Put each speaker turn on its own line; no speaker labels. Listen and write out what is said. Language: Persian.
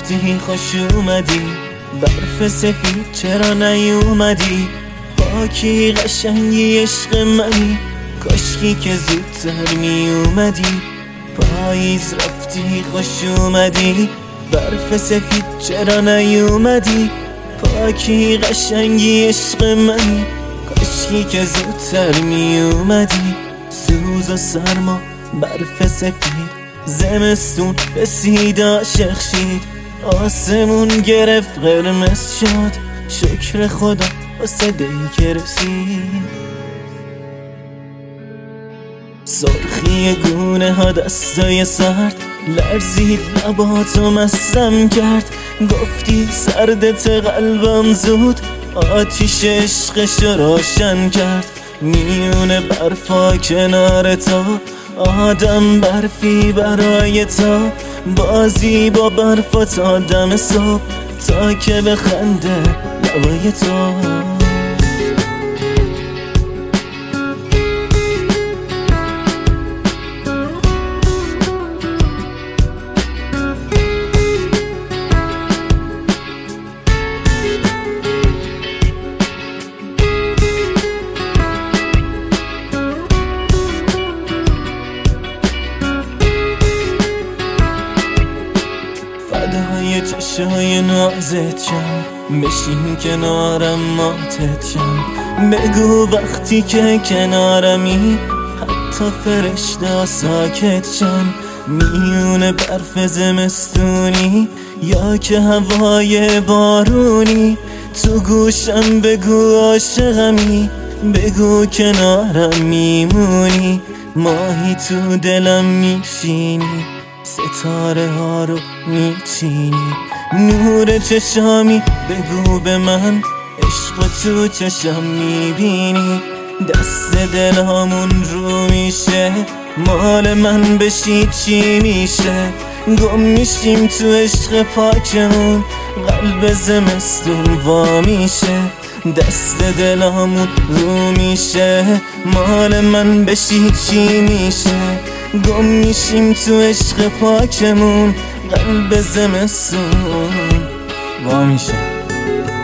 رفتی خوش اومدی، برف سفید چرا نیومدی؟ پاکی قشنگی عشق منی، کاشکی که زودتر میومدی. پاییز رفتی خوش اومدی، برف سفید چرا نیومدی؟ پاکی قشنگی عشق منی، کاشکی که زودتر میومدی. سوز و سرما برف سفید، زمستون رسید عاشق شید، آسمون گرفت قرمز شد، شکر خدا واسه دی که رسید. سرخی گونه ها دستای سرد، لرزید لباتو مستم کرد، گفتی سردت قلبم زود، آتیش عشقشو روشن کرد. میونه برفا کنار تو، آدم برفی برای تو، بازی با برفا تا دم صبح، تا که بخنده لبای تو. فدای چشای نازت شم، بشین کنارم ماتت شم، بگو وقتی که کنارمی حتی فرشته ساکت شم. میونه برف زمستونی یا که هوای بارونی، تو گوشم بگو عاشقمی، بگو کنارم میمونی. ماهی تو دلم میشینی، ستاره ها رو میچینی، نور چشامی بگو به من، عشق تو چشم میبینی. دست دلامون رو میشه، مال من بشی چی میشه؟ گم میشیم تو عشق پاکمون، قلب زمستون وا میشه. دست دلامون رو میشه، مال من بشی چی میشه؟ گم میشیم تو عشق پاکمون، قلب زمستون وا میشه.